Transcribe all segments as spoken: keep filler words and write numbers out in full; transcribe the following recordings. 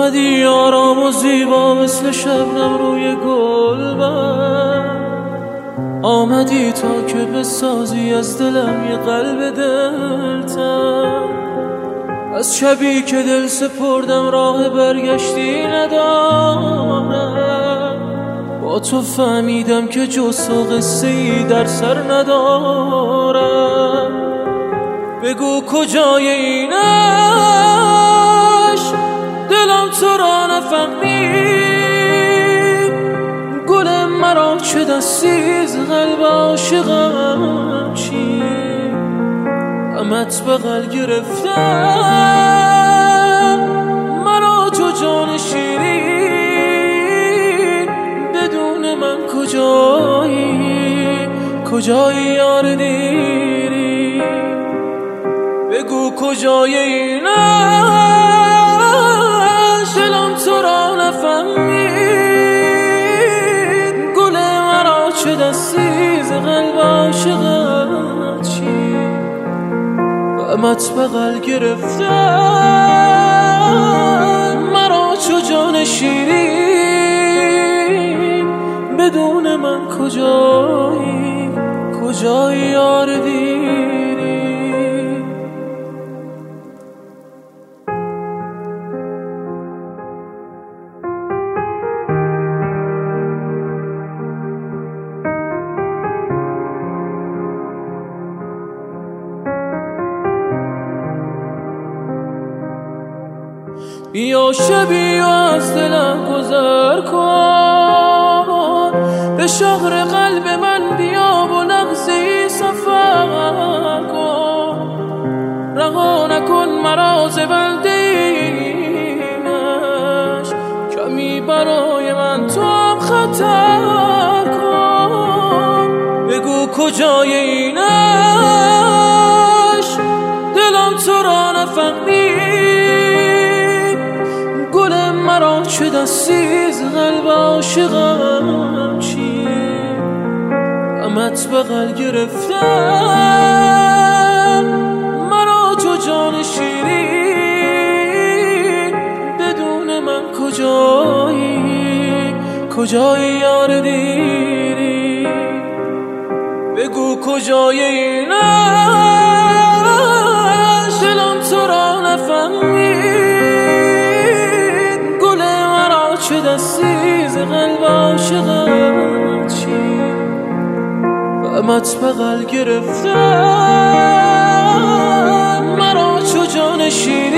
آمدی آرام و زیبا مثل شبنم روی گلبن، آمدی تا که بسازی از دلم یه قلب دلتن. از شبی که دل سپردم راه برگشتی ندارم، با تو فهمیدم که جز تو قصه ای در سر ندارم. بگو کجای این عشق دلم تو را نفهمید، گل مرا چه دستی ز قلب عاشقم چی؟ غمت بغل گرفتم مرا جو جان شیرین، بدون من کجایی کجایی یار دیری؟ بگو کجای این عشق دلم تو را نفهمید، گل مرا چه دستی ز قلب عاشقم چی؟ غمت بغل گرفتم مرا چو جان شیرین، بدون من کجایی کجایی یار دیری؟ بیا شبی و از دلم گذر کن، به شهر قلب من بیا و لحظه‌ای سفر کن. رها نکن مرا ز بنده اینش، کمی برای من تو هم خطر کن. بگو کجای این عشق دلم تو را نفهمید، مرا چه دستی ز قلب عاشقم چی؟ غمت بغل گرفتم مرا چو جان شیرین، بدون من کجایی کجایی یار دیری؟ بگو کجای این عشق دلم تو را نفهمید، چه دستی ز قلب عاشقم چی؟ غمت بغل گرفتم مرا چو جان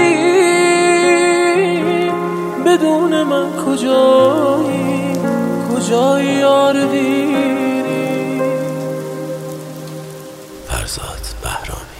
شیرین، بدون من کجایی کجایی یار دیری؟ فرزاد بهرامی.